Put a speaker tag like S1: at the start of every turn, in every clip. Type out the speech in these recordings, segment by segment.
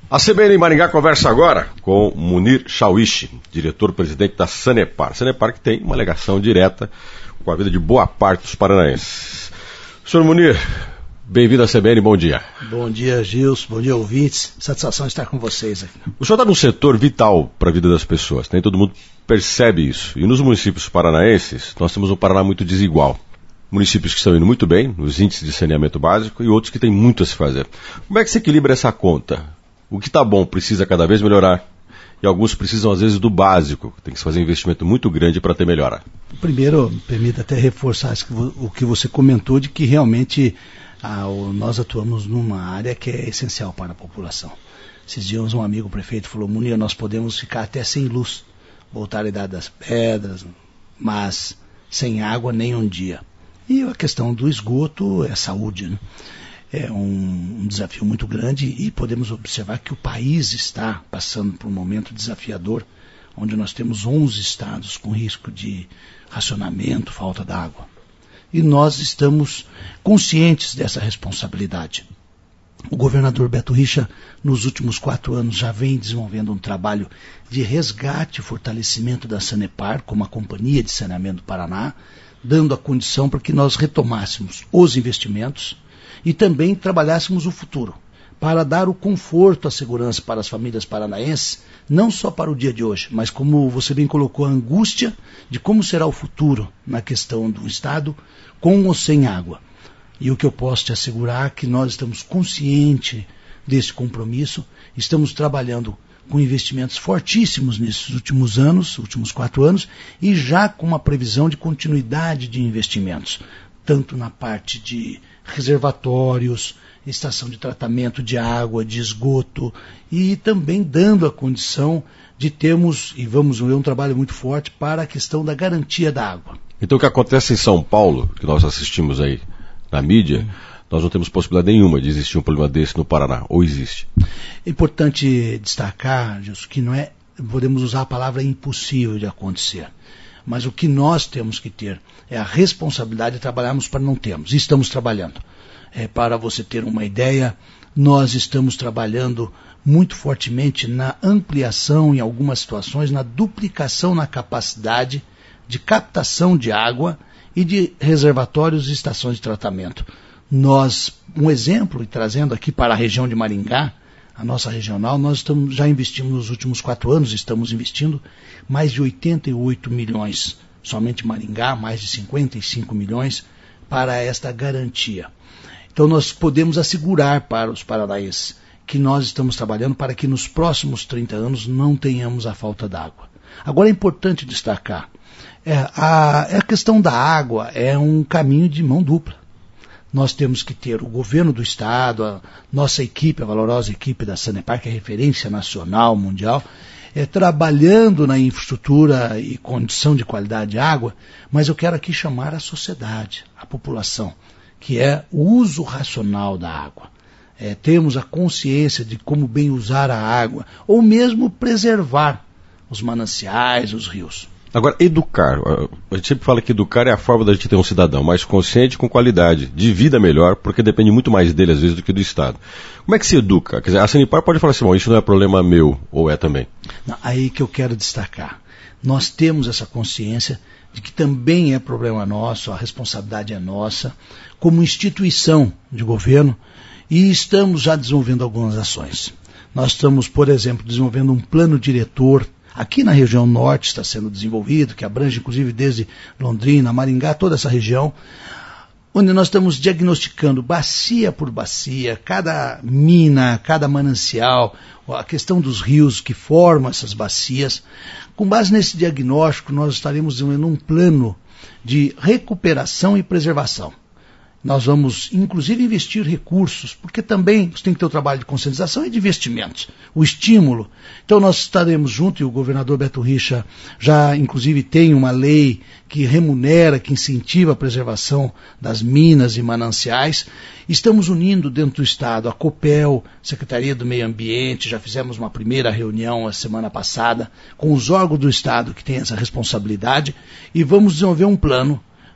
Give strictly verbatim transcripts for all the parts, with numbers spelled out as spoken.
S1: A C B N em Maringá conversa agora com Munir Shawishi, diretor-presidente da Sanepar. Sanepar que tem uma ligação direta com a vida de boa parte dos paranaenses. Senhor Munir, bem-vindo à C B N, bom dia.
S2: Bom dia, Gilson, bom dia, ouvintes. Satisfação estar com vocês aqui.
S1: O senhor está num setor vital para a vida das pessoas, nem todo mundo percebe isso. E nos municípios paranaenses, nós temos um Paraná muito desigual. Municípios que estão indo muito bem, nos índices de saneamento básico, e outros que têm muito a se fazer. Como é que se equilibra essa conta? O que está bom precisa cada vez melhorar, e alguns precisam às vezes do básico, tem que se fazer um investimento muito grande para ter melhora.
S2: Primeiro, permita até reforçar o que você comentou, de que realmente ah, nós atuamos numa área que é essencial para a população. Esses dias um amigo prefeito falou: Munir, nós podemos ficar até sem luz, voltar à idade das pedras, mas sem água nem um dia. E a questão do esgoto é saúde, né? É um, um desafio muito grande, e podemos observar que o país está passando por um momento desafiador, onde nós temos onze estados com risco de racionamento, falta d'água. E nós estamos conscientes dessa responsabilidade. O governador Beto Richa, nos últimos quatro anos, já vem desenvolvendo um trabalho de resgate e fortalecimento da Sanepar, como a Companhia de Saneamento do Paraná, dando a condição para que nós retomássemos os investimentos e também trabalhássemos o futuro, para dar o conforto, a segurança para as famílias paranaenses, não só para o dia de hoje, mas, como você bem colocou, a angústia de como será o futuro na questão do Estado, com ou sem água. E o que eu posso te assegurar é que nós estamos conscientes desse compromisso, estamos trabalhando com investimentos fortíssimos nesses últimos anos, últimos quatro anos, e já com uma previsão de continuidade de investimentos, tanto na parte de reservatórios, estação de tratamento de água, de esgoto, e também dando a condição de termos, e vamos ver um trabalho muito forte para a questão da garantia da água.
S1: Então o que acontece em São Paulo, que nós assistimos aí na mídia, hum. nós não temos possibilidade nenhuma de existir um problema desse no Paraná, ou existe?
S2: É importante destacar, Gilson, que não é, podemos usar a palavra impossível de acontecer, mas o que nós temos que ter é a responsabilidade de trabalharmos para não termos, e estamos trabalhando. É, para você ter uma ideia, nós estamos trabalhando muito fortemente na ampliação, em algumas situações, na duplicação na capacidade de captação de água e de reservatórios e estações de tratamento. Nós, um exemplo, e trazendo aqui para a região de Maringá, a nossa regional, nós estamos, já investimos nos últimos quatro anos, estamos investindo mais de oitenta e oito milhões, somente Maringá, mais de cinquenta e cinco milhões, para esta garantia. Então nós podemos assegurar para os paranaenses que nós estamos trabalhando para que nos próximos trinta anos não tenhamos a falta d'água. Agora é importante destacar, é, a, a questão da água é um caminho de mão dupla. Nós temos que ter o governo do Estado, a nossa equipe, a valorosa equipe da Sanepar, que é referência nacional, mundial, é, trabalhando na infraestrutura e condição de qualidade de água, mas eu quero aqui chamar a sociedade, a população, que é o uso racional da água. É, temos a consciência de como bem usar a água, ou mesmo preservar os mananciais, os rios.
S1: Agora, educar. A gente sempre fala que educar é a forma da gente ter um cidadão mais consciente, com qualidade, de vida melhor, porque depende muito mais dele, às vezes, do que do Estado. Como é que se educa? Quer dizer, a Sanepar pode falar assim, bom, isso não é problema meu, ou é também?
S2: Não, aí que eu quero destacar. Nós temos essa consciência de que também é problema nosso, a responsabilidade é nossa, como instituição de governo, e estamos já desenvolvendo algumas ações. Nós estamos, por exemplo, desenvolvendo um plano diretor. Aqui na região norte está sendo desenvolvido, que abrange inclusive desde Londrina, Maringá, toda essa região, onde nós estamos diagnosticando bacia por bacia, cada mina, cada manancial, a questão dos rios que formam essas bacias. Com base nesse diagnóstico, nós estaremos desenvolvendo um plano de recuperação e preservação. Nós vamos, inclusive, investir recursos, porque também você tem que ter o trabalho de conscientização e de investimentos, o estímulo. Então nós estaremos juntos, e o governador Beto Richa já, inclusive, tem uma lei que remunera, que incentiva a preservação das minas e mananciais. Estamos unindo dentro do Estado a Copel, Secretaria do Meio Ambiente, já fizemos uma primeira reunião a semana passada com os órgãos do Estado que têm essa responsabilidade, e vamos desenvolver um plano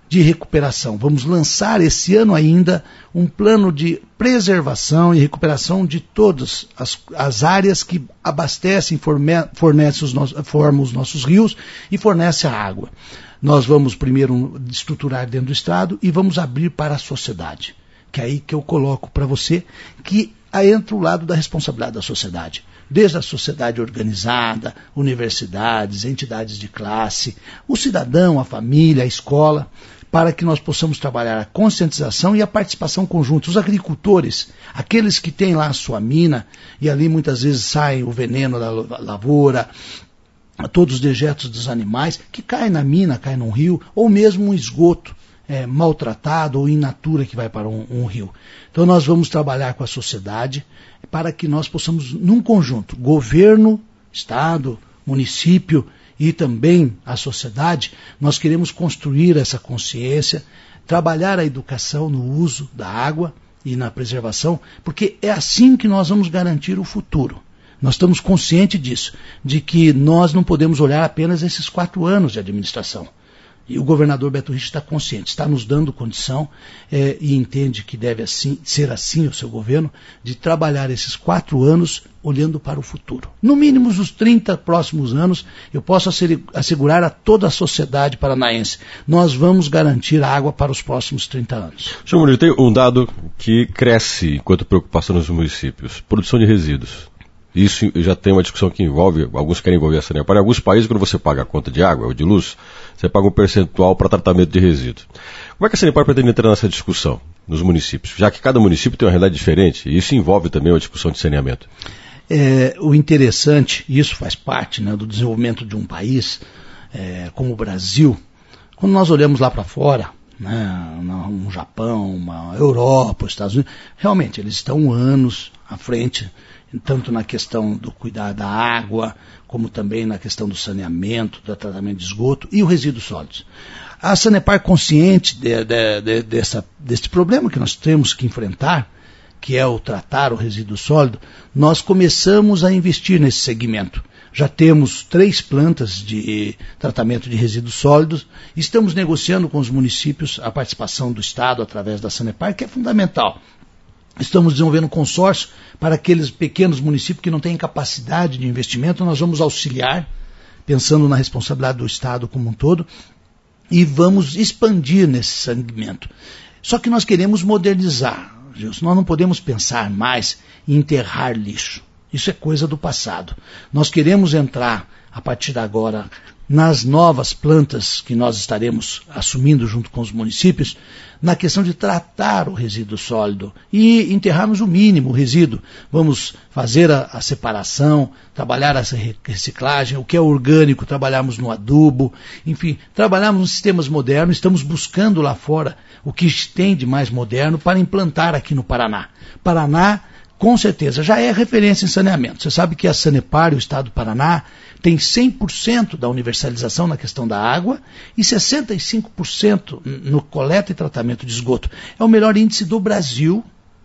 S2: de recuperação. Vamos lançar esse ano ainda um plano de preservação e recuperação de todas as, as áreas que abastecem, forme, fornecem os nossos, formam os nossos rios e fornecem a água. Nós vamos primeiro estruturar dentro do Estado e vamos abrir para a sociedade, que é aí que eu coloco para você que aí entra o lado da responsabilidade da sociedade. Desde a sociedade organizada, universidades, entidades de classe, o cidadão, a família, a escola, para que nós possamos trabalhar a conscientização e a participação conjunta. Os agricultores, aqueles que têm lá a sua mina, e ali muitas vezes sai o veneno da lavoura, todos os dejetos dos animais, que caem na mina, caem num rio, ou mesmo um esgoto é, maltratado ou in natura que vai para um, um rio. Então nós vamos trabalhar com a sociedade para que nós possamos, num conjunto, governo, Estado, município e também a sociedade, nós queremos construir essa consciência, trabalhar a educação no uso da água e na preservação, porque é assim que nós vamos garantir o futuro. Nós estamos conscientes disso, de que nós não podemos olhar apenas esses quatro anos de administração. E o governador Beto Richa está consciente, está nos dando condição é, e entende que deve assim, ser assim o seu governo, de trabalhar esses quatro anos olhando para o futuro. No mínimo, os trinta próximos anos, eu posso assegurar a toda a sociedade paranaense, nós vamos garantir a água para os próximos trinta anos.
S1: Senhor Munir, tem um dado que cresce enquanto preocupação nos municípios, produção de resíduos. Isso já tem uma discussão que envolve, alguns querem envolver a Sanepar. Em alguns países, quando você paga a conta de água ou de luz, você paga um percentual para tratamento de resíduos. Como é que a Sanepar pretende entrar nessa discussão nos municípios? Já que cada município tem uma realidade diferente, e isso envolve também uma discussão de saneamento.
S2: É, o interessante, e isso faz parte, né, do desenvolvimento de um país é, como o Brasil, quando nós olhamos lá para fora, né, no Japão, uma Europa, os Estados Unidos, realmente eles estão anos à frente, tanto na questão do cuidar da água, como também na questão do saneamento, do tratamento de esgoto e o resíduos sólidos. A Sanepar, consciente de, de, de, dessa, desse problema que nós temos que enfrentar, que é o tratar o resíduo sólido, nós começamos a investir nesse segmento. Já temos três plantas de tratamento de resíduos sólidos, estamos negociando com os municípios a participação do Estado através da Sanepar, que é fundamental. Estamos desenvolvendo um consórcio para aqueles pequenos municípios que não têm capacidade de investimento, nós vamos auxiliar, pensando na responsabilidade do Estado como um todo, e vamos expandir nesse segmento. Só que nós queremos modernizar, Gilson. Nós não podemos pensar mais em enterrar lixo. Isso é coisa do passado. Nós queremos entrar, a partir de agora, nas novas plantas que nós estaremos assumindo junto com os municípios, na questão de tratar o resíduo sólido e enterrarmos o mínimo o resíduo. Vamos fazer a, a separação, trabalhar essa reciclagem, o que é orgânico, trabalharmos no adubo, enfim, trabalharmos nos sistemas modernos, estamos buscando lá fora o que tem de mais moderno para implantar aqui no Paraná. Paraná, com certeza, já é referência em saneamento. Você sabe que a Sanepar e o Estado do Paraná tem cem por cento da universalização na questão da água e sessenta e cinco por cento no coleta e tratamento de esgoto. É o melhor índice do Brasil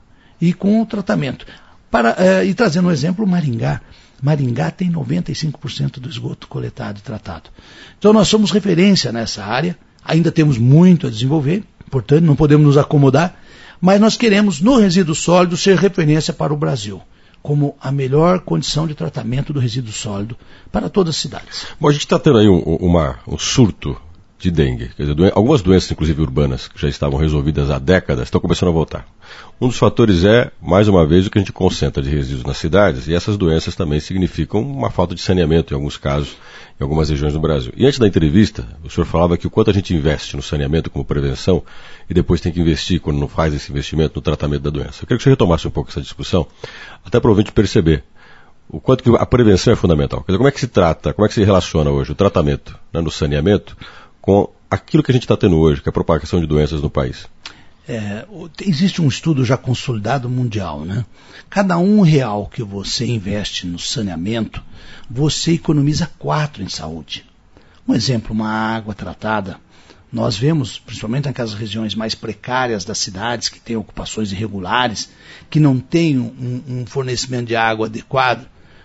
S2: e com o tratamento. Para, eh, e trazendo um exemplo, Maringá. Maringá tem noventa e cinco por cento do esgoto coletado e tratado. Então nós somos referência nessa área, ainda temos muito a desenvolver, portanto não podemos nos acomodar, mas nós queremos, no resíduo sólido, ser referência para o Brasil, como a melhor condição de tratamento do resíduo sólido para todas as cidades.
S1: Bom, a gente está tendo aí um, uma, um surto de dengue. Quer dizer, doen- algumas doenças, inclusive urbanas, que já estavam resolvidas há décadas, estão começando a voltar. Um dos fatores é, mais uma vez, o que a gente concentra de resíduos nas cidades, e essas doenças também significam uma falta de saneamento, em alguns casos, em algumas regiões do Brasil. E antes da entrevista, o senhor falava que o quanto a gente investe no saneamento como prevenção, e depois tem que investir, quando não faz esse investimento, no tratamento da doença. Eu queria que o senhor retomasse um pouco essa discussão, até para o ouvinte perceber o quanto que a prevenção é fundamental. Quer dizer, como é que se trata, como é que se relaciona hoje o tratamento, né, no saneamento com aquilo que a gente está tendo hoje, que é a propagação de doenças no país?
S2: É, existe um estudo já consolidado mundial, né? Cada um real que você investe no saneamento, você economiza quatro em saúde. Um exemplo, uma água tratada. Nós vemos, principalmente naquelas regiões mais precárias das cidades, que têm ocupações irregulares, que não têm um, um fornecimento de água adequado,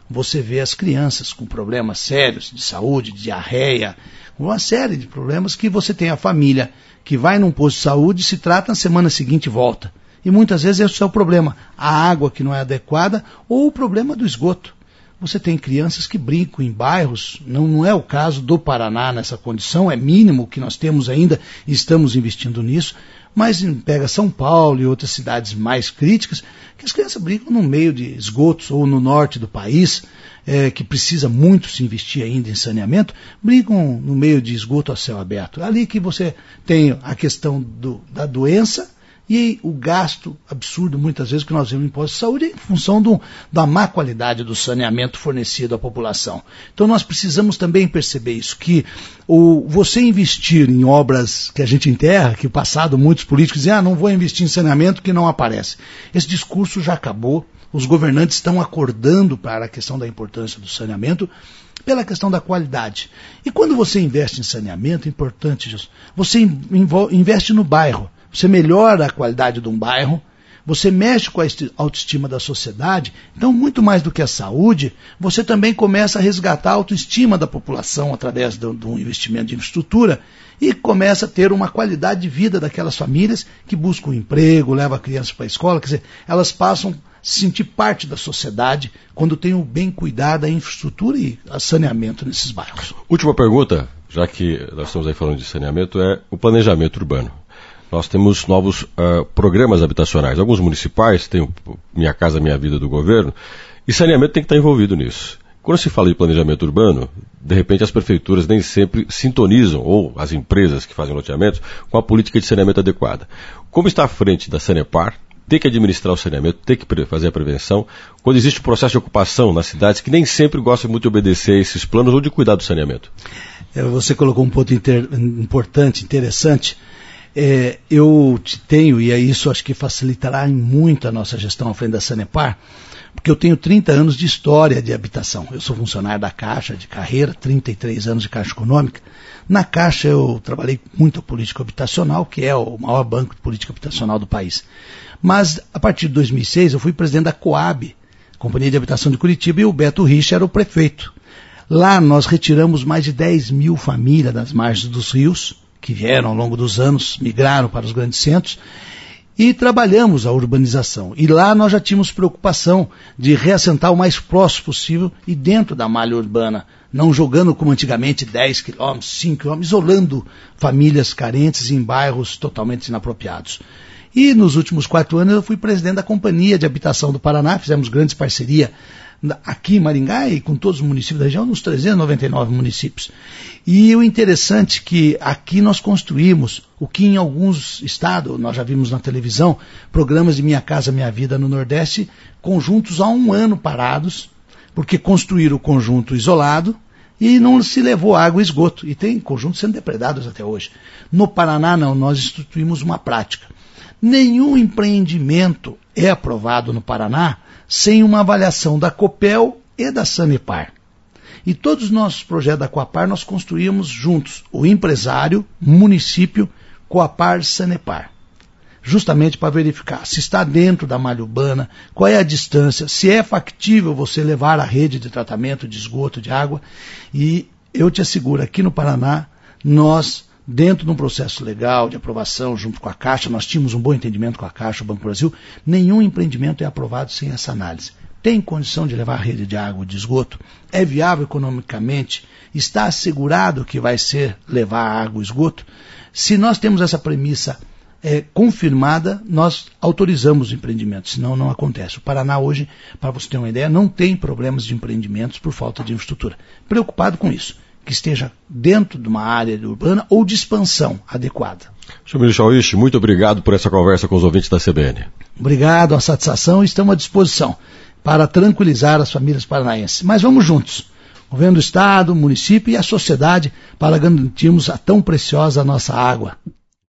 S2: você vê as crianças com problemas sérios de saúde, de diarreia, uma série de problemas que você tem a família que vai num posto de saúde, se trata, na semana seguinte volta. E muitas vezes esse é o problema, a água que não é adequada ou o problema do esgoto. Você tem crianças que brincam em bairros, não, não é o caso do Paraná nessa condição, é mínimo o que nós temos ainda e estamos investindo nisso, mas pega São Paulo e outras cidades mais críticas, que as crianças brincam no meio de esgotos ou no norte do país, é, que precisa muito se investir ainda em saneamento, brincam no meio de esgoto a céu aberto. Ali que você tem a questão do, da doença, e o gasto absurdo, muitas vezes, que nós vemos no imposto de saúde é em função do, da má qualidade do saneamento fornecido à população. Então nós precisamos também perceber isso, que o, você investir em obras que a gente enterra, que no passado muitos políticos dizem, ah, não vou investir em saneamento que não aparece. Esse discurso já acabou, os governantes estão acordando para a questão da importância do saneamento, pela questão da qualidade. E quando você investe em saneamento, é importante, Jesus, você investe no bairro. Você melhora a qualidade de um bairro, você mexe com a autoestima da sociedade, então muito mais do que a saúde, você também começa a resgatar a autoestima da população através de um investimento de infraestrutura e começa a ter uma qualidade de vida daquelas famílias que buscam um emprego, levam a criança para a escola, quer dizer, elas passam a se sentir parte da sociedade quando tem o bem cuidado da infraestrutura e o saneamento nesses bairros.
S1: Última pergunta, já que nós estamos aí falando de saneamento, é o planejamento urbano. Nós temos novos uh, programas habitacionais. Alguns municipais têm o Minha Casa Minha Vida do governo, e saneamento tem que estar envolvido nisso. Quando se fala de planejamento urbano, de repente as prefeituras nem sempre sintonizam, ou as empresas que fazem loteamentos, com a política de saneamento adequada. Como está à frente da Sanepar, tem que administrar o saneamento, tem que fazer a prevenção, quando existe um processo de ocupação nas cidades que nem sempre gostam muito de obedecer a esses planos ou de cuidar do saneamento.
S2: Você colocou um ponto inter... importante, interessante. É, eu tenho, e isso acho que facilitará muito a nossa gestão à frente da Sanepar, porque eu tenho trinta anos de história de habitação. Eu sou funcionário da Caixa de carreira, trinta e três anos de Caixa Econômica. Na Caixa eu trabalhei muito a política habitacional, que é o maior banco de política habitacional do país. Mas a partir de dois mil e seis eu fui presidente da Coab, Companhia de Habitação de Curitiba, e o Beto Rich era o prefeito. Lá nós retiramos mais de dez mil famílias das margens dos rios, que vieram ao longo dos anos, migraram para os grandes centros, e trabalhamos a urbanização. E lá nós já tínhamos preocupação de reassentar o mais próximo possível e dentro da malha urbana, não jogando como antigamente dez quilômetros, cinco quilômetros, isolando famílias carentes em bairros totalmente inapropriados. E nos últimos quatro anos eu fui presidente da Companhia de Habitação do Paraná, fizemos grandes parcerias aqui em Maringá e com todos os municípios da região, nos trezentos e noventa e nove municípios. E o interessante é que aqui nós construímos o que em alguns estados, nós já vimos na televisão, programas de Minha Casa Minha Vida no Nordeste, conjuntos há um ano parados, porque construíram o conjunto isolado e não se levou água e esgoto. E tem conjuntos sendo depredados até hoje. No Paraná não, nós instituímos uma prática. Nenhum empreendimento é aprovado no Paraná sem uma avaliação da Copel e da Sanepar. E todos os nossos projetos da Coapar nós construímos juntos, o empresário, município, Coapar, Sanepar. Justamente para verificar se está dentro da malha urbana, qual é a distância, se é factível você levar a rede de tratamento de esgoto, de água. E eu te asseguro, aqui no Paraná, nós, dentro de um processo legal de aprovação junto com a Caixa, nós tínhamos um bom entendimento com a Caixa, o Banco do Brasil, nenhum empreendimento é aprovado sem essa análise. Tem condição de levar a rede de água e de esgoto? É viável economicamente? Está assegurado que vai ser levar água e esgoto? Se nós temos essa premissa é, confirmada, nós autorizamos o empreendimento, senão não acontece. O Paraná hoje, para você ter uma ideia, não tem problemas de empreendimentos por falta de infraestrutura. Preocupado com isso, que esteja dentro de uma área urbana ou de expansão adequada.
S1: senhor Ministro Chauíche, muito obrigado por essa conversa com os ouvintes da C B N.
S2: Obrigado, a satisfação, estamos à disposição para tranquilizar as famílias paranaenses. Mas vamos juntos, governo do Estado, município e a sociedade, para garantirmos a tão preciosa nossa água.